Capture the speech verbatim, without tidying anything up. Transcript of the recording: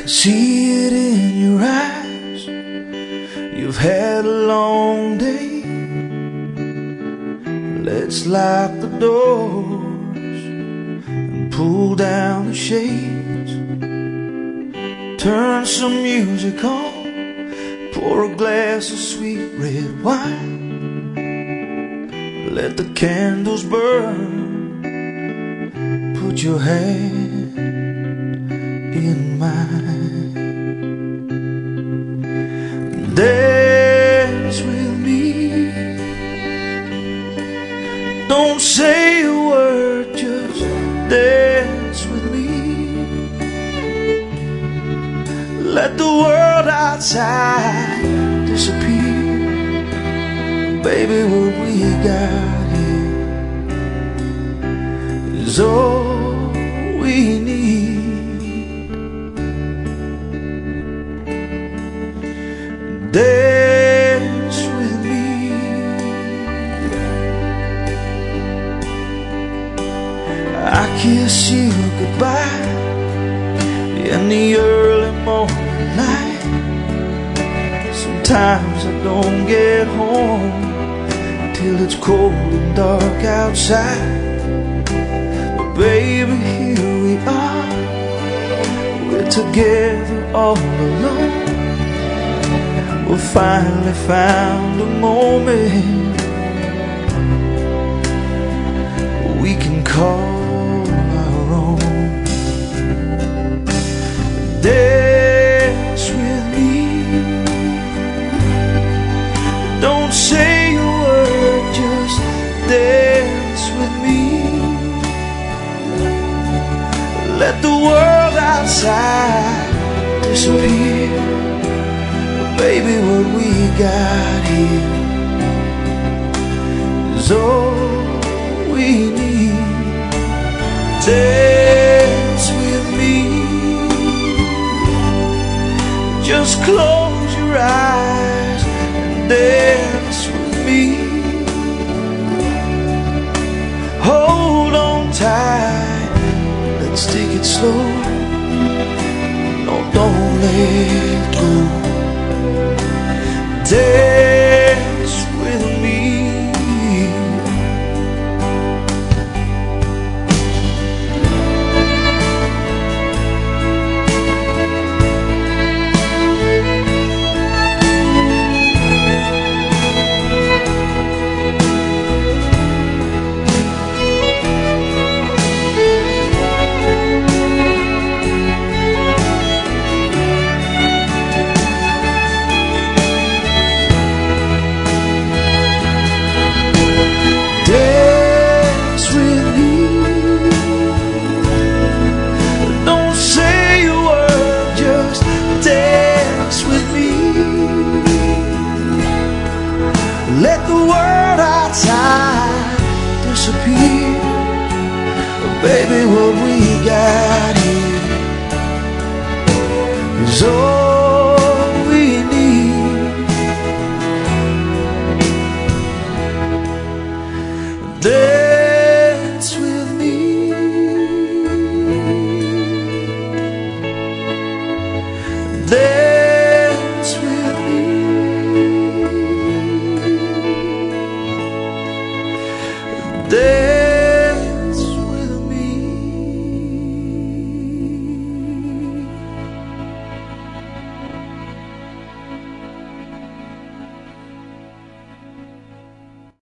see it in your eyes. You've had a long day. Let's lock the doors and pull down the shades. Turn some music on, pour a glass of sweet red wine. Let the candles burn, put your hand in mine. Dance with me. Don't say a word, just dance with me. Let the world outside disappear. Baby, what we got here is all we need. Dance with me. I kiss you goodbye in the early morning light. Sometimes I don't get home till it's cold and dark outside. But baby, here we are, we're together all alone. We finally found a moment we can call our own. Dance with me. Don't say a word, just dance with me. Let the world outside disappear. Baby, what we got here is all we need. Dance with me. Just close your eyes and dance with me. Hold on tight, let's take it slow. No, don't let go. Dance with me. Let the world outside disappear. Baby, what we got here is all we need. Dance with me. Dance with me. Dance